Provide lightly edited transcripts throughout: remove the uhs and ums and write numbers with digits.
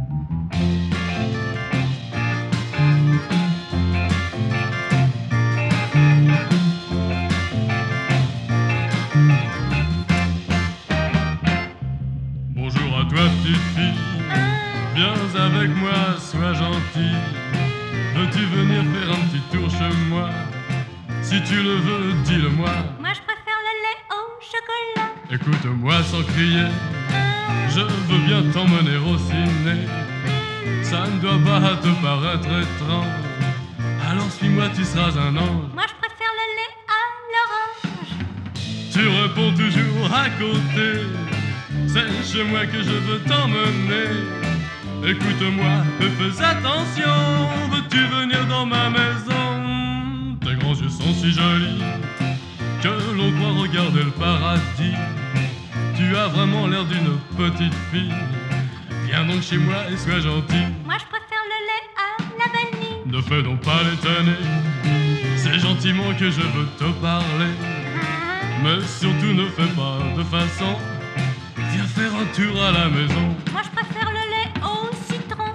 Bonjour à toi petite fille, viens avec moi, sois gentille. Veux-tu venir faire un petit tour chez moi? Si tu le veux, dis-le-moi. Moi je préfère le lait au chocolat. Écoute-moi sans crier, je veux bien t'emmener au ciné. Ça ne doit pas te paraître étrange, alors suis-moi, tu seras un ange. Moi je préfère le lait à l'orange. Tu réponds toujours à côté, c'est chez moi que je veux t'emmener. Écoute-moi et fais attention, veux-tu venir dans ma maison? Tes grands yeux sont si jolis que l'on croit regarder le paradis. Tu as vraiment l'air d'une petite fille, viens donc chez moi et sois gentille. Moi je préfère le lait à la vanille. Ne fais donc pas l'étonner, c'est gentiment que je veux te parler. Mais surtout ne fais pas de façon, viens faire un tour à la maison. Moi je préfère le lait au citron.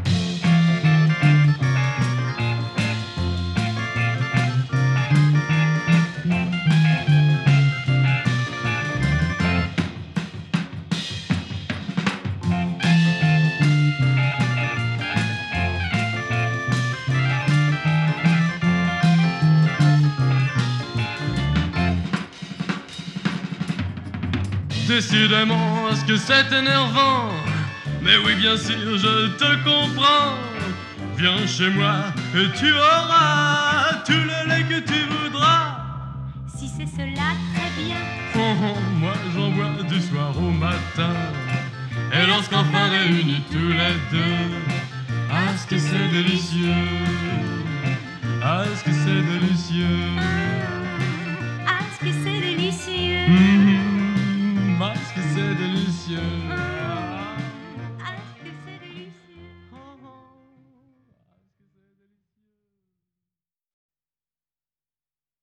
Décidément, est-ce que c'est énervant? Mais oui, bien sûr, je te comprends. Viens chez moi et tu auras tout le lait que tu voudras. Si c'est cela, très bien. Oh, oh, moi j'en bois du soir au matin. Et lorsqu'enfin réunis tous les deux, ah, est-ce que c'est délicieux? Ah, est-ce que c'est délicieux?